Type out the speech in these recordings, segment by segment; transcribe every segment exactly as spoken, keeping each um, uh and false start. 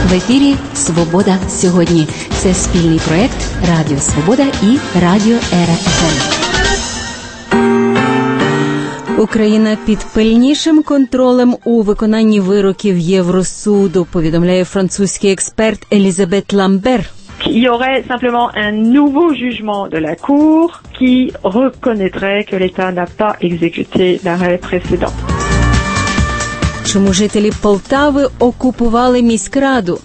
В ефірі «Свобода сьогодні». Це спільний проєкт Радіо Свобода і Радіо Ера еф ем. Україна під пильнішим контролем у виконанні вироків Євросуду, повідомляє французький експерт Елізабет Ламбер. Il y aurait simplement un nouveau jugement de la Cour qui reconnaîtrait que l'État n'a pas exécuté l'arrêt précédent. Чому жителі Полтави окупували міськраду?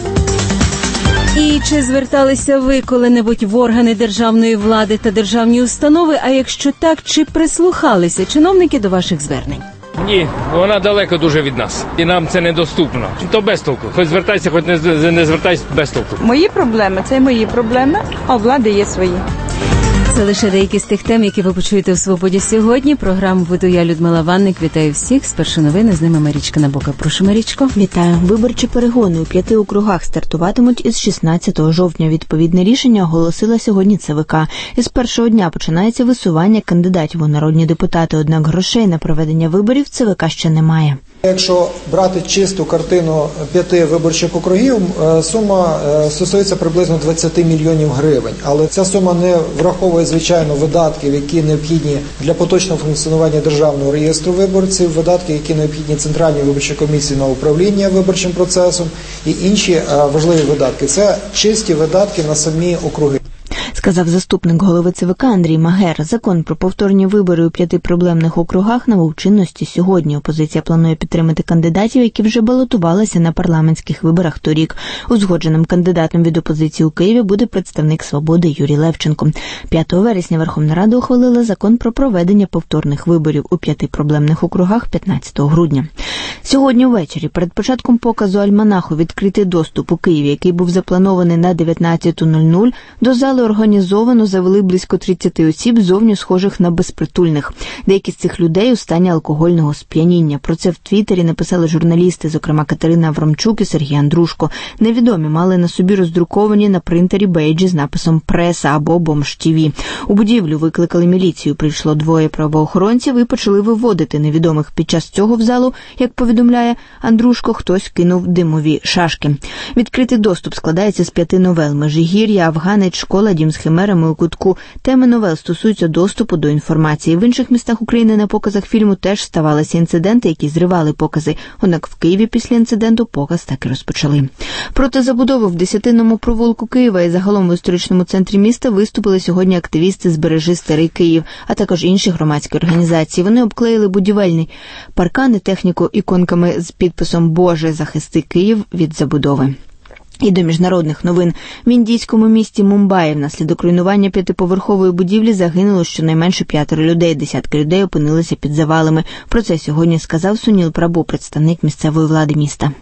І чи зверталися ви коли-небудь в органи державної влади та державні установи, а якщо так, чи прислухалися чиновники до ваших звернень? Ні, вона далеко дуже від нас. І нам це недоступно. То без толку. Хоч звертайся, хоч не, не звертайся, без толку. Мої проблеми – це мої проблеми, а у влади є свої. Це лише деякі з тих тем, які ви почуєте у «Свободі сьогодні». Програму веду я, Людмила Ванник. Вітаю всіх. Спершу новини, з ними Марічка Набока. Прошу, Марічко. Вітаю. Виборчі перегони у п'яти округах стартуватимуть із шістнадцятого жовтня. Відповідне рішення оголосила сьогодні Це Ве Ка. Із першого дня починається висування кандидатів у народні депутати, однак грошей на проведення виборів Це Ве Ка ще немає. Якщо брати чисту картину п'яти виборчих округів, сума стосується приблизно двадцять мільйонів гривень. Але ця сума не враховує, звичайно, видатків, які необхідні для поточного функціонування Державного реєстру виборців, видатки, які необхідні Центральній виборчій комісії на управління виборчим процесом і інші важливі видатки. Це чисті видатки на самі округи. Сказав заступник голови Це Ве Ка Андрій Магер. Закон про повторні вибори у п'яти проблемних округах набув чинності сьогодні. Опозиція планує підтримати кандидатів, які вже балотувалися на парламентських виборах торік. Узгодженим кандидатом від опозиції у Києві буде представник «Свободи» Юрій Левченко. п'ятого вересня Верховна Рада ухвалила закон про проведення повторних виборів у п'яти проблемних округах п'ятнадцятого грудня. Сьогодні ввечері, перед початком показу «Альманаху», відкритий доступ у Києві, який був запланований на дев'ятнадцята нуль нуль, до зали організовано завели близько тридцять осіб, зовні схожих на безпритульних. Деякі з цих людей у стані алкогольного сп'яніння. Про це в Твіттері написали журналісти, зокрема Катерина Аврамчук і Сергій Андрушко. Невідомі мали на собі роздруковані на принтері бейджі з написом «Преса» або «Бомж Ті Ві». У будівлю викликали міліцію, прийшло двоє правоохоронців і почали виводити невідомих. Під час цього в залу, як повідомляє Андрушко, хтось кинув димові шашки. Відкритий доступ складається з п'яти новел: «Межигір'я», «Афганець», «Школа», «Дім з химерами» у кутку. Теми новел стосуються доступу до інформації. В інших містах України на показах фільму теж ставалися інциденти, які зривали покази. Однак в Києві після інциденту показ так і розпочали. Проти забудови в Десятинному провулку Києва і загалом в історичному центрі міста виступили сьогодні активісти «Збережи Старий Київ», а також інші громадські організації. Вони обклеїли будівельні паркани техніку іконками з підписом «Боже, захисти Київ від забудови». І до міжнародних новин. В індійському місті Мумбаї внаслідок руйнування п'ятиповерхової будівлі загинуло щонайменше п'ятеро людей. Десятки людей опинилися під завалами. Про це сьогодні сказав Суніл Прабу, представник місцевої влади міста.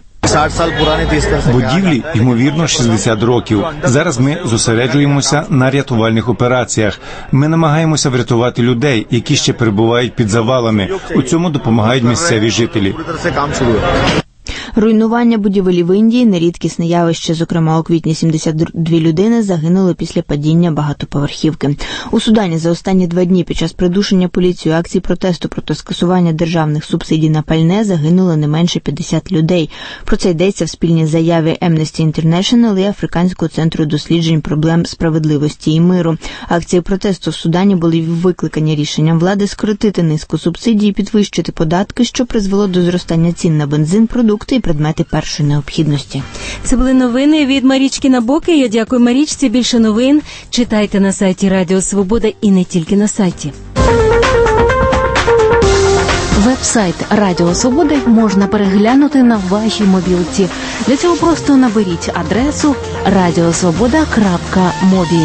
Будівлі, ймовірно, шістдесят років. Зараз ми зосереджуємося на рятувальних операціях. Ми намагаємося врятувати людей, які ще перебувають під завалами. У цьому допомагають місцеві жителі. Руйнування будівель в Індії – нерідкісне явище. Зокрема, у квітні сімдесят дві людини загинули після падіння багатоповерхівки. У Судані за останні два дні під час придушення поліцією акцій протесту проти скасування державних субсидій на пальне загинуло не менше п'ятдесят людей. Про це йдеться в спільній заяві Amnesty International і Африканського центру досліджень проблем справедливості і миру. Акції протесту в Судані були викликані рішенням влади скоротити низку субсидій і підвищити податки, що призвело до зростання цін на бензин, продукти і предмети першої необхідності. Це були новини від Марічки Набоки. Я дякую Марічці. Більше новин читайте на сайті Радіо Свобода і не тільки на сайті. Веб-сайт Радіо Свободи можна переглянути на вашій мобілці. Для цього просто наберіть адресу радіосвобода крапка мобі.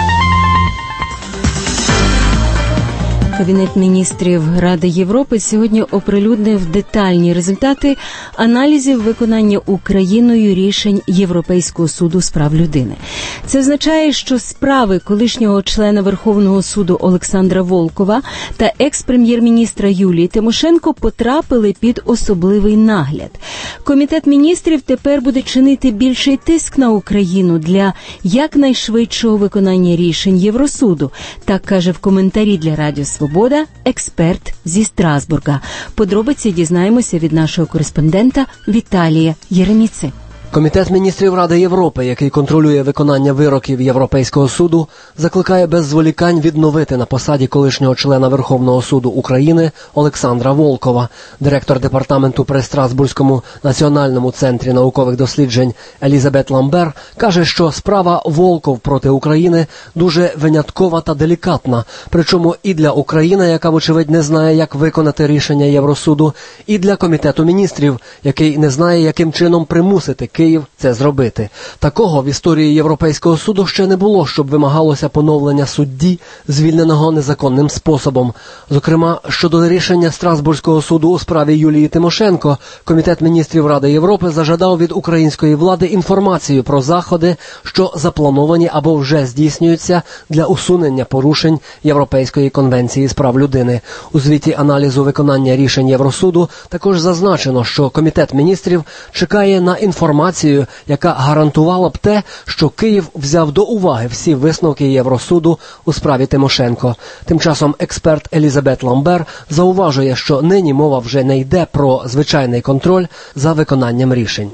Кабінет міністрів Ради Європи сьогодні оприлюднив детальні результати аналізів виконання Україною рішень Європейського суду з прав людини. Це означає, що справи колишнього члена Верховного суду Олександра Волкова та екс-прем'єр-міністра Юлії Тимошенко потрапили під особливий нагляд. Комітет міністрів тепер буде чинити більший тиск на Україну для якнайшвидшого виконання рішень Євросуду, так каже в коментарі для Радіо Свобода експерт зі Страсбурга. Подробиці дізнаємося від нашого кореспондента Віталія Єреміци. Комітет міністрів Ради Європи, який контролює виконання вироків Європейського суду, закликає без зволікань відновити на посаді колишнього члена Верховного суду України Олександра Волкова. Директор департаменту при Страсбурзькому національному центрі наукових досліджень Елізабет Ламбер каже, що справа Волков проти України дуже виняткова та делікатна, причому і для України, яка, вочевидь, не знає, як виконати рішення Євросуду, і для Комітету міністрів, який не знає, яким чином примусити Київ це зробити. Такого в історії Європейського суду ще не було, щоб вимагалося поновлення судді, звільненого незаконним способом. Зокрема, щодо рішення Страсбурзького суду у справі Юлії Тимошенко, Комітет міністрів Ради Європи зажадав від української влади інформацію про заходи, що заплановані або вже здійснюються для усунення порушень Європейської конвенції з прав людини. У звіті аналізу виконання рішень Євросуду також зазначено, що Комітет міністрів чекає на інформацію, яка гарантувала б те, що Київ взяв до уваги всі висновки Євросуду у справі Тимошенко. Тим часом експерт Елізабет Ламбер зауважує, що нині мова вже не йде про звичайний контроль за виконанням рішень.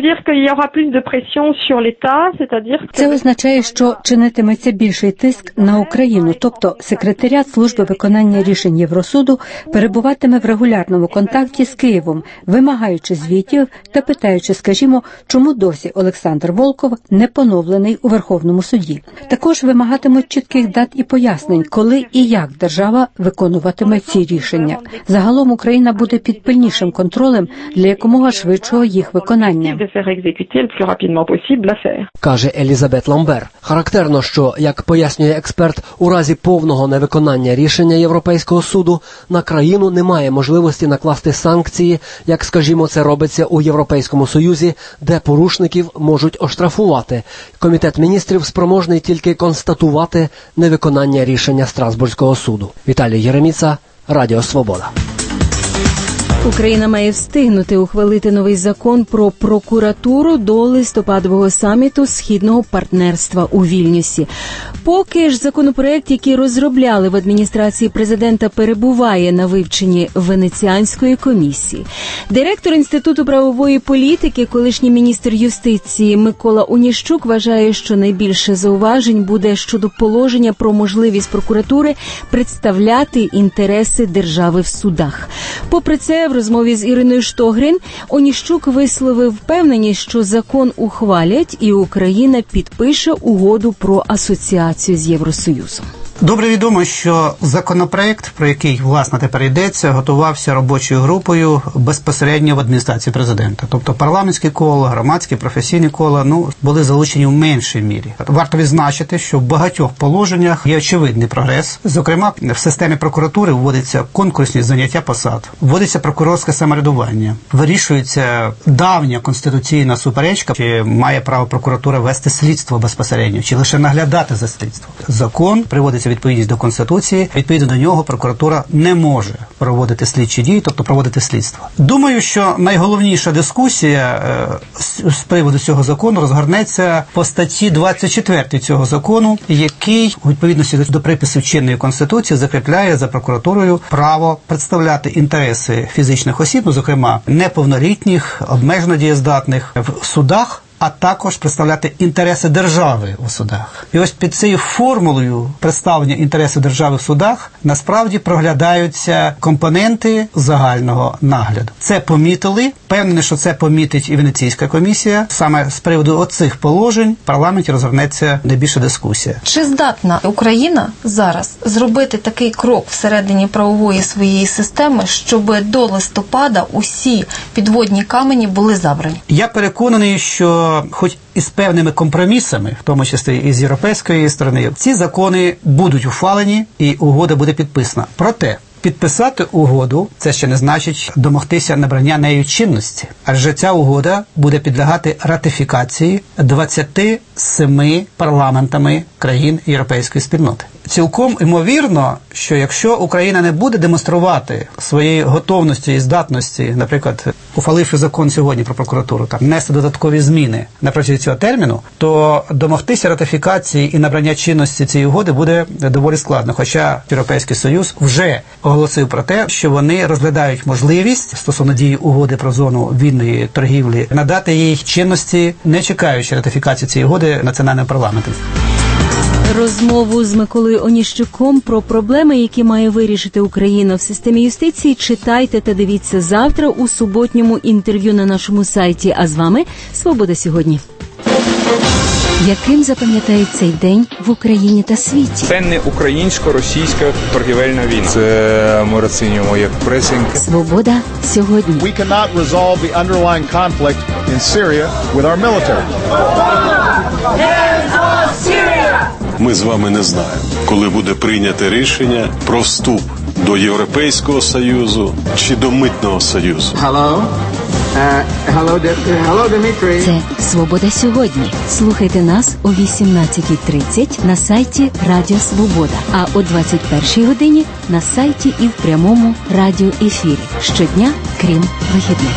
Це означає, що чинитиметься більший тиск на Україну, тобто секретаріат служби виконання рішень Євросуду перебуватиме в регулярному контакті з Києвом, вимагаючи звітів та питаючи, скажімо, чому досі Олександр Волков не поновлений у Верховному суді. Також вимагатимуть чітких дат і пояснень, коли і як держава виконуватиме ці рішення. Загалом Україна буде під пильнішим контролем для якомога швидшого їх виконання. Каже Елізабет Ламбер. Характерно, що, як пояснює експерт, у разі повного невиконання рішення Європейського суду на країну немає можливості накласти санкції, як, скажімо, це робиться у Європейському Союзі, де порушників можуть оштрафувати. Комітет міністрів спроможний тільки констатувати невиконання рішення Страсбурзького суду. Віталій Єреміца, Радіо Свобода. Україна має встигнути ухвалити новий закон про прокуратуру до листопадового саміту Східного партнерства у Вільнюсі. Поки ж законопроект, який розробляли в адміністрації президента, перебуває на вивченні Венеціанської комісії. Директор Інституту правової політики, колишній міністр юстиції Микола Оніщук вважає, що найбільше зауважень буде щодо положення про можливість прокуратури представляти інтереси держави в судах. Попри це, в розмові з Іриною Штогрин Оніщук висловив впевненість, що закон ухвалять і Україна підпише угоду про асоціацію з Євросоюзом. Добре відомо, що законопроект, про який, власне, тепер йдеться, готувався робочою групою безпосередньо в адміністрації президента. Тобто парламентські кола, громадські, професійні кола, ну, були залучені в меншій мірі. Варто відзначити, що в багатьох положеннях є очевидний прогрес. Зокрема, в системі прокуратури вводиться конкурсні заняття посад, вводиться прокурорське самоврядування, вирішується давня конституційна суперечка, чи має право прокуратура вести слідство безпосередньо, чи лише наглядати за слідством. Закон приводиться відповідність до Конституції, відповідно до нього прокуратура не може проводити слідчі дії, тобто проводити слідство. Думаю, що найголовніша дискусія е, з приводу цього закону розгорнеться по статті двадцять четвертій цього закону, який у відповідності до приписів чинної Конституції закріпляє за прокуратурою право представляти інтереси фізичних осіб, ну, зокрема неповнолітніх, обмежено дієздатних в судах, а також представляти інтереси держави у судах. І ось під цією формулою представлення інтересів держави в судах насправді проглядаються компоненти загального нагляду. Це помітили, впевнений, що це помітить і Венеційська комісія. Саме з приводу оцих положень в парламенті розгорнеться найбільша дискусія. Чи здатна Україна зараз зробити такий крок всередині правової своєї системи, щоб до листопада усі підводні камені були забрані? Я переконаний, що хоч і з певними компромісами, в тому числі і з європейської сторони, ці закони будуть ухвалені і угода буде підписана. Проте, підписати угоду – це ще не значить домогтися набрання нею чинності. Адже ця угода буде підлягати ратифікації двадцяти семи парламентами країн Європейської спільноти. цілком ймовірно, що якщо Україна не буде демонструвати своєї готовності і здатності, наприклад, ухваливши закон сьогодні про прокуратуру, там, внести додаткові зміни на протязі цього терміну, то домогтися ратифікації і набрання чинності цієї угоди буде доволі складно. Хоча Європейський Союз вже оголосив про те, що вони розглядають можливість стосовно дії угоди про зону вільної торгівлі надати їй чинності, не чекаючи ратифікації цієї угоди національним парламентом. Розмову з Миколою Оніщуком про проблеми, які має вирішити Україна в системі юстиції, читайте та дивіться завтра у суботньому інтерв'ю на нашому сайті. А з вами «Свобода сьогодні». Яким запам'ятають цей день в Україні та світі? Це не українсько-російська торгівельна війна. Це ми розцінюємо як пресинг. Свобода сьогодні. We cannot resolve the underlying conflict in Syria with our military. Ми з вами не знаємо, коли буде прийняте рішення про вступ до Європейського Союзу чи до Митного Союзу. Hello. Uh, hello, hello, Дмитрий. Це «Свобода сьогодні». Слухайте нас о вісімнадцятій тридцять на сайті Радіо Свобода, а о двадцять першій годині на сайті і в прямому радіоефірі. Щодня, крім вихідних.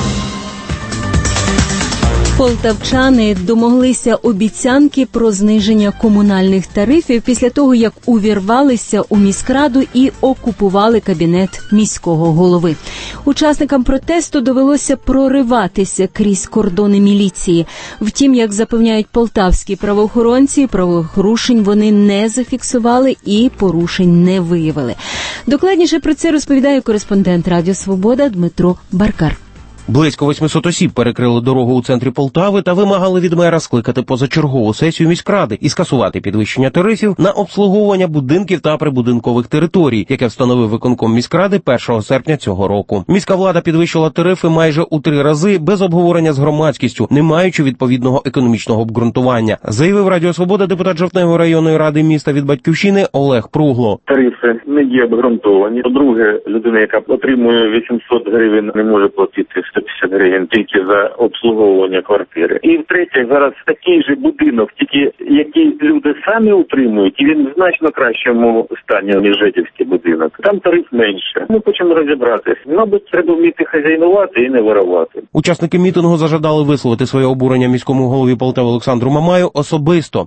Полтавчани домоглися обіцянки про зниження комунальних тарифів після того, як увірвалися у міськраду і окупували кабінет міського голови. Учасникам протесту довелося прориватися крізь кордони міліції. Втім, як запевняють полтавські правоохоронці, правопорушень вони не зафіксували і порушень не виявили. Докладніше про це розповідає кореспондент Радіо Свобода Дмитро Баркар. Близько восьмисот осіб перекрили дорогу у центрі Полтави та вимагали від мера скликати позачергову сесію міськради і скасувати підвищення тарифів на обслуговування будинків та прибудинкових територій, яке встановив виконком міськради першого серпня цього року. Міська влада підвищила тарифи майже у три рази без обговорення з громадськістю, не маючи відповідного економічного обґрунтування, заявив Радіо Свобода депутат Жовтневої районної ради міста від Батьківщини Олег Пругло. Тарифи не є обґрунтовані. По-друге, людина, яка отримує вісімсот гривень, не може платити сто п'ятдесят гривень тільки за обслуговування квартири. І втретє, зараз такий же будинок, тільки який люди самі утримують, і він в значно кращому стані, ніж житівський будинок. Там тариф менше. Ми хочемо розібратися. Мабуть, треба вміти хазяйнувати і не воровати. Учасники мітингу зажадали висловити своє обурення міському голові Полтави Олександру Мамаю особисто.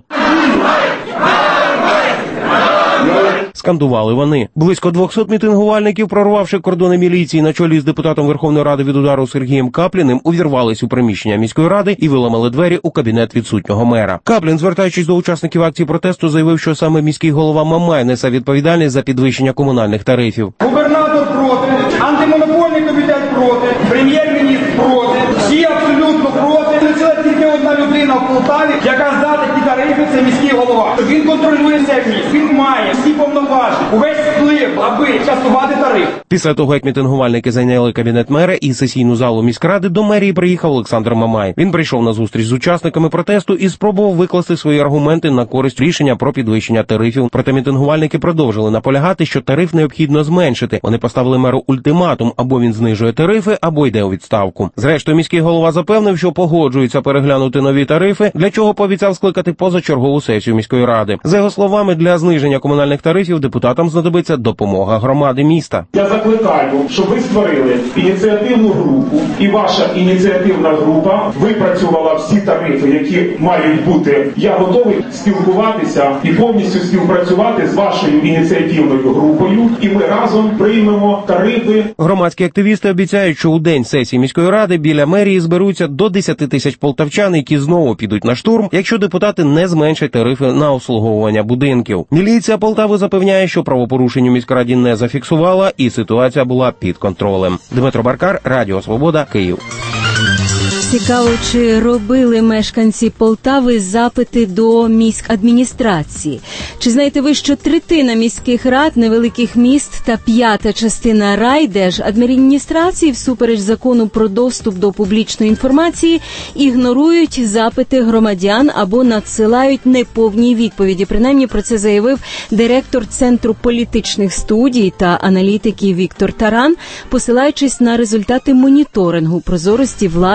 Скандували вони. Близько двохсот мітингувальників, прорвавши кордони міліції на чолі з депутатом Верховної Ради від удару Сергієм Капліним, увірвались у приміщення міської ради і виламали двері у кабінет відсутнього мера. Каплін, звертаючись до учасників акції протесту, заявив, що саме міський голова Мамай несе відповідальність за підвищення комунальних тарифів. Губернатор проти, антимонопольний комітет проти, прем'єр-міністр проти, всі абсолютно проти. Це тільки одна людина в Полтаві, яка здатна ті тарифи, це міський голова. Він контролює цей міст, він має всі повноваження, увесь вплив, аби скасувати тариф. Після того, як мітингувальники зайняли кабінет мера і сесійну залу міськради, до мерії приїхав Олександр Мамай. Він прийшов на зустріч з учасниками протесту і спробував викласти свої аргументи на користь рішення про підвищення тарифів. Проте мітингувальники продовжили наполягати, що тариф необхідно зменшити. Вони поставили меру ультиматум: або він знижує тарифи, або йде у відставку. Зрештою, міський голова запевнив, що погоджується переглянути нові тарифи, для чого пообіцяв скликати позачергову сесію міської ради. За його словами, для зниження комунальних тарифів депутатам знадобиться допомога громади міста. Я закликаю, щоб ви створили ініціативну групу, і ваша ініціативна група випрацювала всі тарифи, які мають бути. Я готовий спілкуватися і повністю співпрацювати з вашою ініціативною групою, і ми разом приймемо тарифи. Громадські активісти обіцяють, що у день сесії міської ради біля мерії зберуться до десяти тисяч полтавчан, які знову підуть на штурм, якщо депутати не зменшать тарифи на обслуговування будинків. Міліція Полтави запевняє, що правопорушень у міськраді не зафіксувала і ситуація була під контролем. Дмитро Баркар, Радіо Свобода, Київ. Цікаво, чи робили мешканці Полтави запити до міськадміністрації? Чи знаєте ви, що третина міських рад невеликих міст та п'ята частина райдержадміністрації всупереч закону про доступ до публічної інформації ігнорують запити громадян або надсилають неповні відповіді? Принаймні про це заявив директор Центру політичних студій та аналітики Віктор Таран, посилаючись на результати моніторингу прозорості влади і місцевих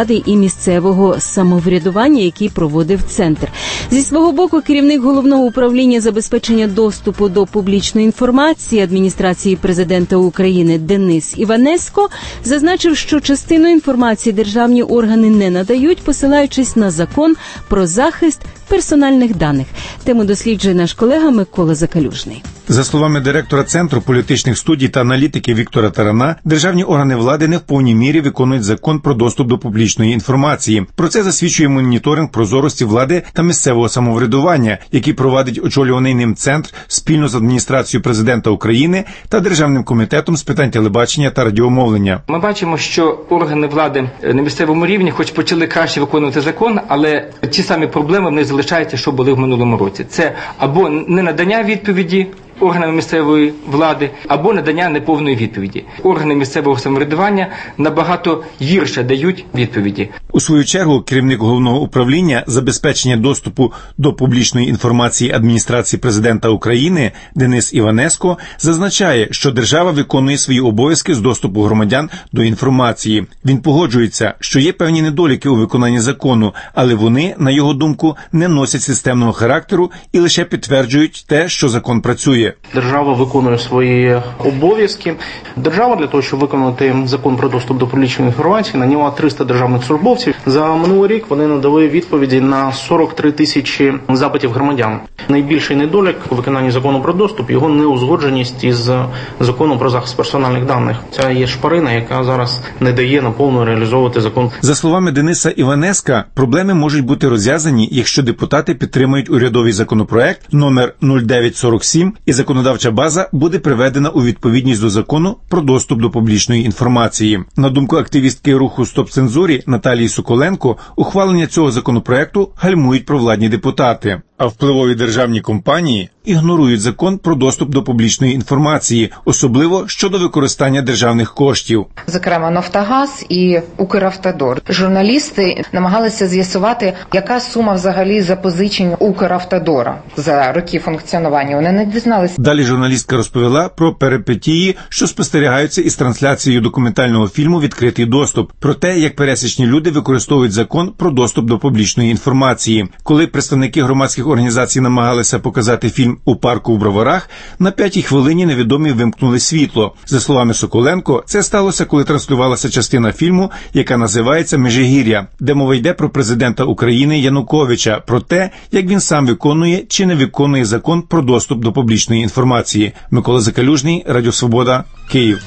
місцевого самоврядування, який проводив центр. Зі свого боку, керівник Головного управління забезпечення доступу до публічної інформації адміністрації президента України Денис Іванеско зазначив, що частину інформації державні органи не надають, посилаючись на закон про захист персональних даних. Тему досліджує наш колега Микола Закалюжний. За словами директора Центру політичних студій та аналітики Віктора Тарана, державні органи влади не в повній мірі виконують закон про доступ до публічної інформації. Про це засвідчує моніторинг прозорості влади та місцевого самоврядування, який провадить очолюваний ним центр спільно з адміністрацією президента України та Державним комітетом з питань телебачення та радіомовлення. Ми бачимо, що органи влади на місцевому рівні хоч почали краще виконувати закон, але ті самі проблеми в них залишаються, що були в минулому році. Це або ненадання відповіді органами місцевої влади, або надання неповної відповіді. Органи місцевого самоврядування набагато гірше дають відповіді. У свою чергу, керівник Головного управління забезпечення доступу до публічної інформації адміністрації президента України Денис Іванеско зазначає, що держава виконує свої обов'язки з доступу громадян до інформації. Він погоджується, що є певні недоліки у виконанні закону, але вони, на його думку, не носять системного характеру і лише підтверджують те, що закон працює. Держава виконує свої обов'язки. Держава для того, щоб виконати закон про доступ до публічної інформації, наняла триста державних службовців. За минулий рік вони надали відповіді на сорок три тисячі запитів громадян. Найбільший недолік у виконанні закону про доступ – його неузгодженість із законом про захист персональних даних. Це є шпарина, яка зараз не дає наповну реалізовувати закон. За словами Дениса Іванеска, проблеми можуть бути розв'язані, якщо депутати підтримають урядовий законопроект номер нуль дев'ять сорок сім і законодавча база буде приведена у відповідність до закону про доступ до публічної інформації. На думку активістки руху «Стоп цензурі» Наталії Соколенко, ухвалення цього законопроекту гальмують провладні депутати. А впливові державні компанії ігнорують закон про доступ до публічної інформації, особливо щодо використання державних коштів. Зокрема, «Нафтогаз» і «Укравтодор». Журналісти намагалися з'ясувати, яка сума взагалі запозичень «Укравтодора» за роки функціонування. Вони не дізналися. Далі журналістка розповіла про перипетії, що спостерігаються із трансляцією документального фільму «Відкритий доступ», про те, як пересічні люди використовують закон про доступ до публічної інформації. Коли представники громадських організацій намагалися показати фільм у парку в Броварах, на п'ятій хвилині невідомі вимкнули світло. За словами Соколенко, це сталося, коли транслювалася частина фільму, яка називається «Межигір'я», де мова йде про президента України Януковича, про те, як він сам виконує чи не виконує закон про доступ до публічної інформації. Микола Закалюжний, Радіо Свобода, Київ.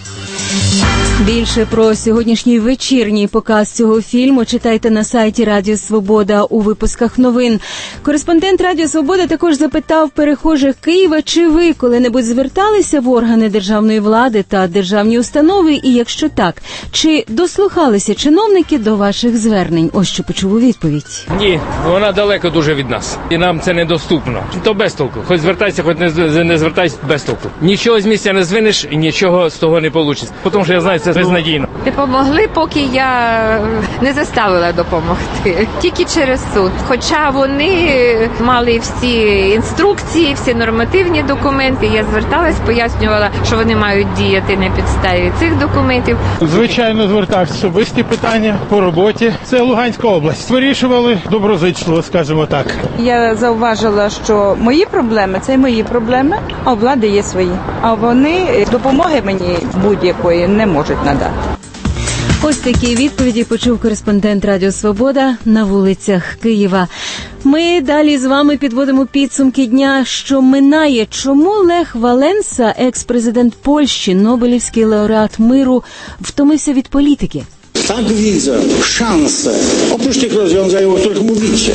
Більше про сьогоднішній вечірній показ цього фільму читайте на сайті Радіо Свобода у випусках новин. Кореспондент Радіо Свобода також запитав перехожих Києва, чи ви коли-небудь зверталися в органи державної влади та державні установи, і якщо так, чи дослухалися чиновники до ваших звернень? Ось що почув у відповідь. Ні, вона далеко дуже від нас, і нам це недоступно. То без толку. Хоч звертайся, хоч не, не звертайся, без толку. Нічого з місця не звинеш і нічого з того не вийде. Тому що я знаю, це безнадійно. Допомогли, поки я не заставила допомогти. Тільки через суд. Хоча вони мали всі інструкції, всі нормативні документи. Я зверталась, пояснювала, що вони мають діяти на підставі цих документів. Звичайно, звертався. Особисті питання по роботі. Це Луганська область. Вирішували доброзичливо, скажімо так. Я зауважила, що мої проблеми – це мої проблеми, а у влади є свої. А вони допомоги мені будь-якої не можуть надати. Ось такі відповіді почув кореспондент Радіо Свобода на вулицях Києва. Ми далі з вами підводимо підсумки дня, що минає. Чому Лех Валенса, екс-президент Польщі, Нобелівський лауреат миру, втомився від політики? Так widzę szanse. Oprócz tych rozwiązań, o których mówicie.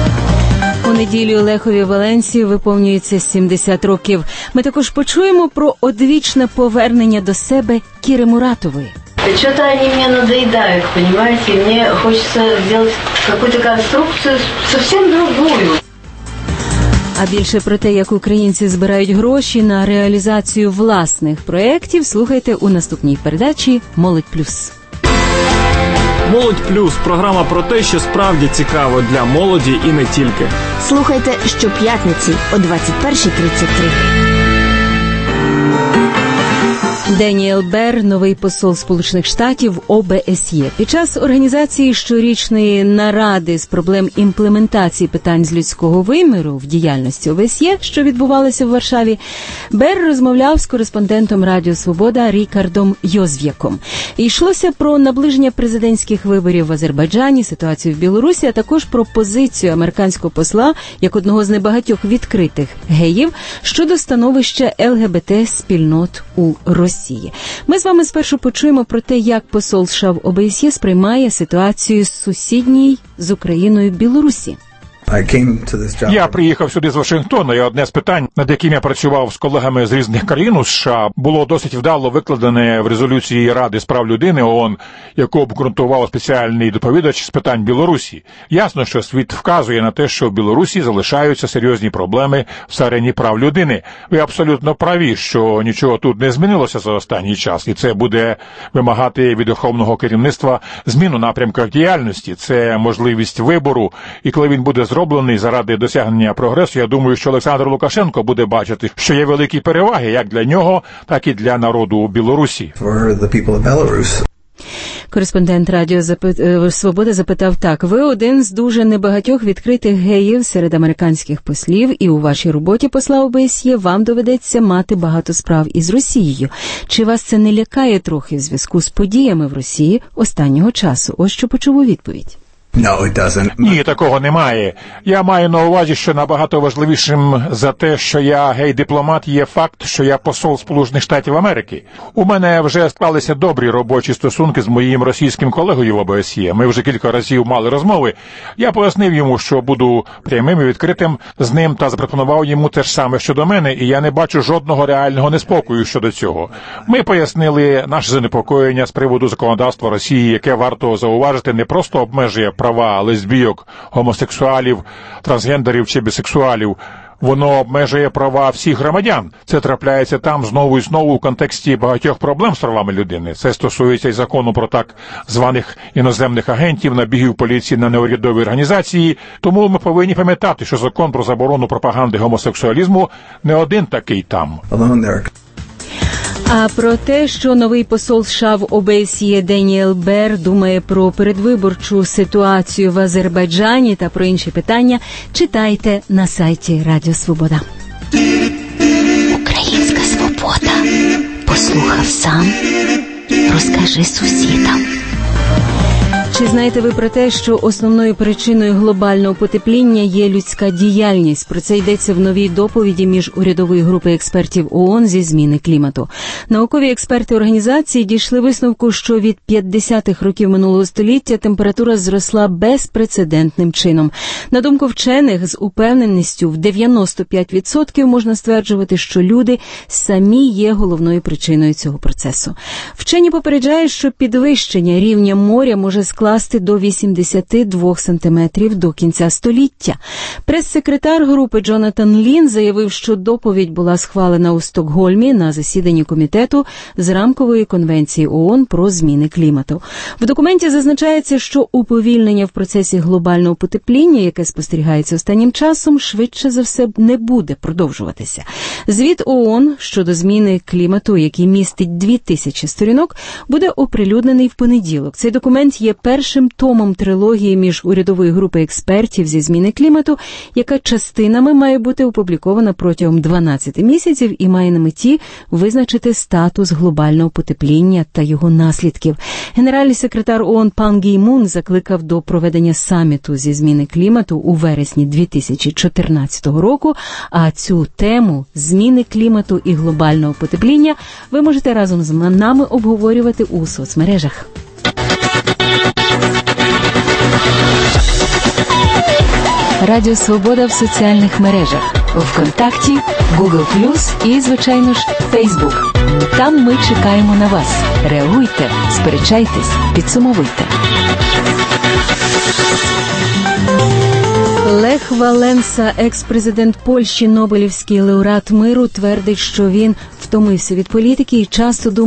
У неділю Лехові Валенсі виповнюється сімдесят років. Ми також почуємо про одвічне повернення до себе Кіри Муратової. Что-то они мне надоедают, понимаете? Мне хочется сделать какую-то конструкцию совсем другую. А більше про те, як українці збирають гроші на реалізацію власних проєктів, слухайте у наступній передачі «Молодь плюс». «Молодь плюс» – програма про те, що справді цікаво для молоді і не тільки. Слухайте щоп'ятниці о двадцять перша тридцять три. Деніел Берр, новий посол Сполучених Штатів О Б С Є. Під час організації щорічної наради з проблем імплементації питань з людського виміру в діяльності О Б С Є, що відбувалося в Варшаві, Берр розмовляв з кореспондентом Радіо Свобода Рікардом Йозв'яком. І йшлося про наближення президентських виборів в Азербайджані, ситуацію в Білорусі, а також про позицію американського посла як одного з небагатьох відкритих геїв щодо становища Л Ге Бе Те спільнот у Росії. Ми з вами спершу почуємо про те, як посол США в О Б С Є сприймає ситуацію з сусідній з Україною Білорусі. Я приїхав сюди з Вашингтона, і одне з питань, над яким я працював з колегами з різних країн у США, було досить вдало викладене в резолюції Ради з прав людини О О Н, яку обґрунтував спеціальний доповідач з питань Білорусі. Ясно, що світ вказує на те, що в Білорусі залишаються серйозні проблеми в сфері прав людини. Ви абсолютно праві, що нічого тут не змінилося за останній час, і це буде вимагати від верховного керівництва зміну напрямках діяльності. Це можливість вибору, і коли він буде зроблений заради досягнення прогресу, я думаю, що Олександр Лукашенко буде бачити, що є великі переваги як для нього, так і для народу Білорусі. Кореспондент Радіо Свобода запитав так: ви один з дуже небагатьох відкритих геїв серед американських послів, і у вашій роботі посла О Б С Є вам доведеться мати багато справ із Росією. Чи вас це не лякає трохи в зв'язку з подіями в Росії останнього часу? Ось що почув у відповідь. No, it doesn't. Ні, такого немає. Я маю на увазі, що набагато важливішим за те, що я гей-дипломат, є факт, що я посол Сполучених Штатів Америки. У мене вже склалися добрі робочі стосунки з моїм російським колегою в О Б С Є. Ми вже кілька разів мали розмови. Я пояснив йому, що буду прямим і відкритим з ним, та запропонував йому те ж саме щодо мене, і я не бачу жодного реального неспокою щодо цього. Ми пояснили наше занепокоєння з приводу законодавства Росії, яке, варто зауважити, не просто обмежує права лесбійок, гомосексуалів, трансгендерів чи бісексуалів. Воно обмежує права всіх громадян. Це трапляється там знову і знову в контексті багатьох проблем з правами людини. Це стосується й закону про так званих іноземних агентів, набігів поліції на неурядові організації. Тому ми повинні пам'ятати, що закон про заборону пропаганди гомосексуалізму не один такий там. А про те, що новий посол США в О Б С Є Деніел Берр думає про передвиборчу ситуацію в Азербайджані та про інші питання, читайте на сайті Радіо Свобода. Українська свобода. Послухав сам, розкажи сусідам. Чи знаєте ви про те, що основною причиною глобального потепління є людська діяльність? Про це йдеться в новій доповіді міжурядової групи експертів О О Н зі зміни клімату. Наукові експерти організації дійшли висновку, що від п'ятдесятих років минулого століття температура зросла безпрецедентним чином. На думку вчених, з упевненістю в дев'яносто п'ять відсотків можна стверджувати, що люди самі є головною причиною цього процесу. Вчені попереджають, що підвищення рівня моря може скласти до вісімдесят два сантиметрів до кінця століття. Прес-секретар групи Джонатан Лін заявив, що доповідь була схвалена у Стокгольмі на засіданні комітету з рамкової конвенції О О Н про зміни клімату. В документі зазначається, що уповільнення в процесі глобального потепління, яке спостерігається останнім часом, швидше за все не буде продовжуватися. Звіт О О Н щодо зміни клімату, який містить дві тисячі сторінок, буде оприлюднений в понеділок. Цей документ є першим томом трилогії міжурядової групи експертів зі зміни клімату, яка частинами має бути опублікована протягом дванадцяти місяців і має на меті визначити статус глобального потепління та його наслідків. Генеральний секретар О О Н Пан Гі Мун закликав до проведення саміту зі зміни клімату у вересні дві тисячі чотирнадцятого року, а цю тему зміни клімату і глобального потепління ви можете разом з нами обговорювати у соцмережах. Радіо Свобода в соціальних мережах. ВКонтакті, Гугл плюс і, звичайно ж, Фейсбук. Там ми чекаємо на вас. Реагуйте, сперечайтесь, підсумовуйте. Лех Валенса, екс-президент Польщі, Нобелівський лауреат миру, твердить, що він втомився від політики і часто думає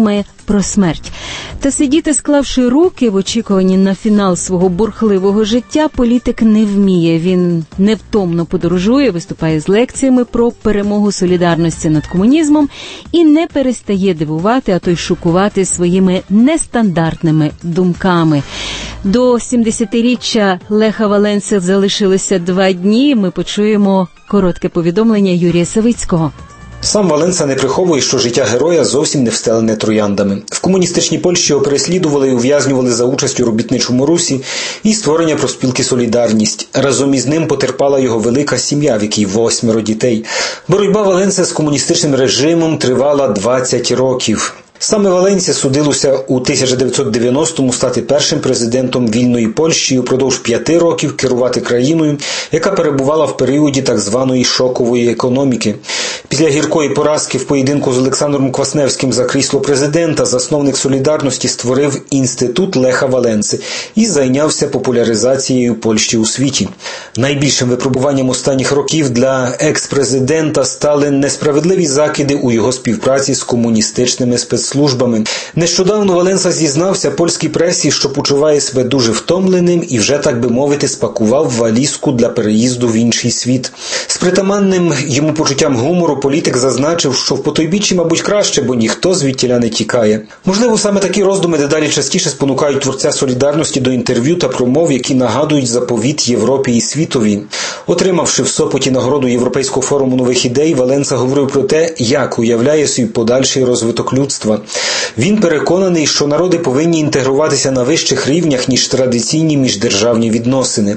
про смерть. Та сидіти, склавши руки в очікуванні на фінал свого бурхливого життя, політик не вміє. Він невтомно подорожує, виступає з лекціями про перемогу солідарності над комунізмом і не перестає дивувати, а то й шокувати своїми нестандартними думками. До сімдесятиріччя Леха Валенси залишилося два дні. Ми почуємо коротке повідомлення Юрія Савицького. Сам Валенса не приховує, що життя героя зовсім не встелене трояндами. В комуністичній Польщі його переслідували і ув'язнювали за участь у робітничому русі і створення профспілки «Солідарність». Разом із ним потерпала його велика сім'я, в якій восьмеро дітей. Боротьба Валенси з комуністичним режимом тривала двадцять років. Саме Валенсі судилося у тисяча дев'ятсот дев'яностому стати першим президентом вільної Польщі і упродовж п'яти років керувати країною, яка перебувала в періоді так званої шокової економіки. Після гіркої поразки в поєдинку з Олександром Квасневським за крісло президента засновник «Солідарності» створив інститут Леха Валенси і зайнявся популяризацією Польщі у світі. Найбільшим випробуванням останніх років для екс-президента стали несправедливі закиди у його співпраці з комуністичними спецслужбами. Нещодавно Валенса зізнався польській пресі, що почуває себе дуже втомленим і вже, так би мовити, спакував валізку для переїзду в інший світ. З притаманним йому почуттям гумору політик зазначив, що в потойбіччі, мабуть, краще, бо ніхто звідтіля не тікає. Можливо, саме такі роздуми дедалі частіше спонукають творця «Солідарності» до інтерв'ю та промов, які нагадують заповіт Європі і світові. Отримавши в Сопоті нагороду Європейського форуму нових ідей, Валенса говорив про те, як уявляє собі подальший розвиток людства. Він переконаний, що народи повинні інтегруватися на вищих рівнях, ніж традиційні міждержавні відносини.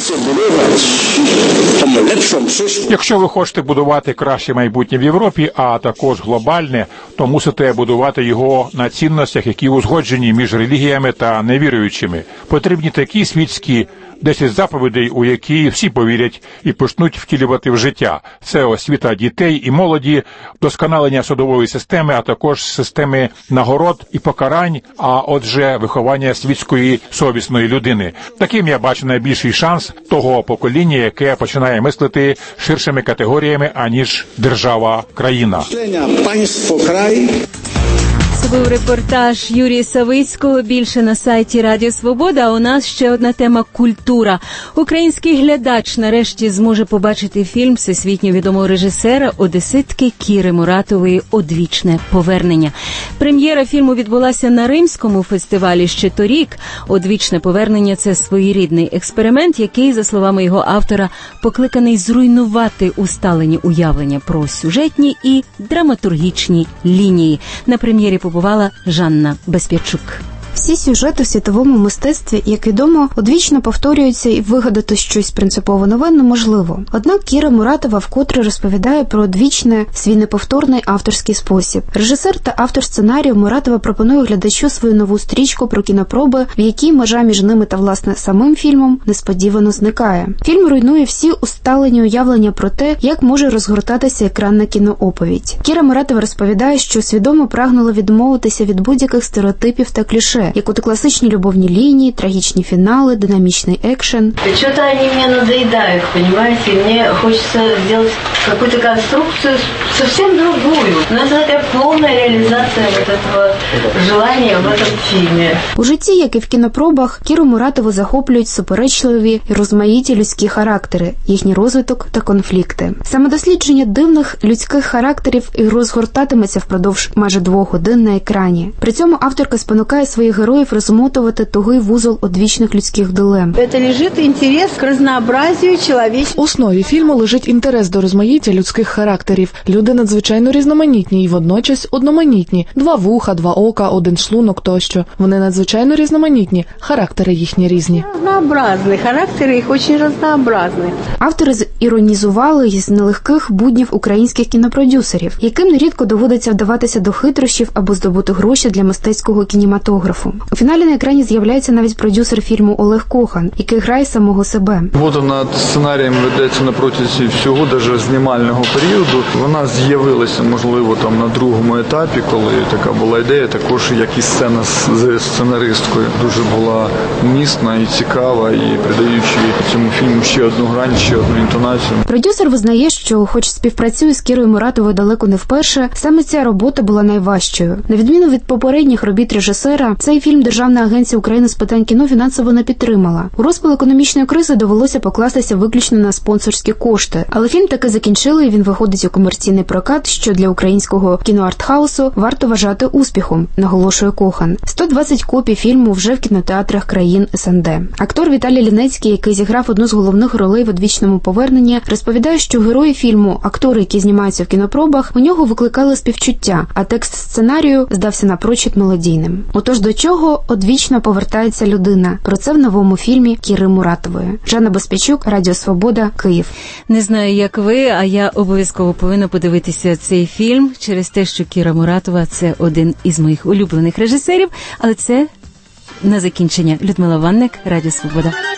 Якщо ви хочете будувати краще майбутнє в Європі, а також глобальне, то мусите будувати його на цінностях, які узгоджені між релігіями та невіруючими. Потрібні такі світські десять заповідей, у які всі повірять і почнуть втілювати в життя. Це освіта дітей і молоді, вдосконалення судової системи, а також системи нагород і покарань, а отже виховання світської совісної людини. Таким я бачу найбільший шанс того покоління, яке починає мислити ширшими категоріями, аніж держава-країна. Це був репортаж Юрія Савицького. Більше на сайті Радіо Свобода. А у нас ще одна тема – культура. Український глядач нарешті зможе побачити фільм всесвітньо відомого режисера, одеситки Кіри Муратової «Одвічне повернення». Прем'єра фільму відбулася на Римському фестивалі ще торік. «Одвічне повернення» – це своєрідний експеримент, який, за словами його автора, покликаний зруйнувати усталені уявлення про сюжетні і драматургічні лінії. На прем'єрі побувала Жанна Безпячук. Всі сюжети в світовому мистецтві, як відомо, одвічно повторюються і вигадати щось принципово нове неможливо. Однак Кіра Муратова вкотре розповідає про одвічне, свій неповторний авторський спосіб. Режисер та автор сценарію Муратова пропонує глядачу свою нову стрічку про кінопроби, в якій межа між ними та, власне, самим фільмом несподівано зникає. Фільм руйнує всі усталені уявлення про те, як може розгортатися екранна кінооповідь. Кіра Муратова розповідає, що свідомо прагнула відмовитися від будь-яких стереотипів та кліше, як от класичні любовні лінії, трагічні фінали, динамічний екшен. Что-то они мне надоедают, понимаете? Мне хочется сделать какую-то конструкцию совсем другую. Но это такая полная реализация вот этого желания в этом фильме. У житті, як і в кінопробах, Кіру Муратову захоплюють суперечливі і розмаїті людські характери, їхній розвиток та конфлікти. Саме дослідження дивних людських характерів і розгортатиметься впродовж майже двох годин на екрані. При цьому авторка спонукає своїх героїв розмотувати тугий вузол одвічних людських дилем. Це лежить інтерес к разнообразию чоловічних. В основі фільму лежить інтерес до розмаїття людських характерів. Люди надзвичайно різноманітні і водночас одноманітні. Два вуха, два ока, один шлунок тощо. Вони надзвичайно різноманітні, характери їхні різні. Разнообразні, характери їх дуже разнообразні. Автори іронізували із нелегких буднів українських кінопродюсерів, яким нерідко доводиться вдаватися до хитрощів або здобути гроші для мистецького кінематографу. катастрофу. У фіналі на екрані з'являється навіть продюсер фільму Олег Кохан, який грає самого себе. Робота над сценарієм ведеться на протязі всього, навіть знімального періоду. Вона з'явилася, можливо, там на другому етапі, коли така була ідея, також як і сцена з сценаристкою. Дуже була місна і цікава, і придаючи цьому фільму ще одну грань, ще одну інтонацію. Продюсер визнає, що хоч співпрацює з Кірою Муратовою далеко не вперше, саме ця робота була найважчою. На відміну від попередніх робіт режисера, цей фільм Державна агенція України з питань кіно фінансово не підтримала. У розпал економічної кризи довелося покластися виключно на спонсорські кошти. Але фільм таки закінчили, і він виходить у комерційний прокат, що для українського кіноартхаусу варто вважати успіхом, наголошує Кохан. сто двадцять копій фільму вже в кінотеатрах країн ес ен де. Актор Віталій Лінецький, який зіграв одну з головних ролей в «Одвічному поверненні», розповідає, що герої фільму, актори, які знімаються в кінопробах, у нього викликали співчуття, а текст сценарію здався напрочуд мелодійним. Отож до чого одвічно повертається людина? Про це в новому фільмі Кіри Муратової. Жанна Безпечук, Радіо Свобода, Київ. Не знаю, як ви, а я обов'язково повинна подивитися цей фільм через те, що Кіра Муратова – це один із моїх улюблених режисерів, але це на закінчення. Людмила Ванник, Радіо Свобода.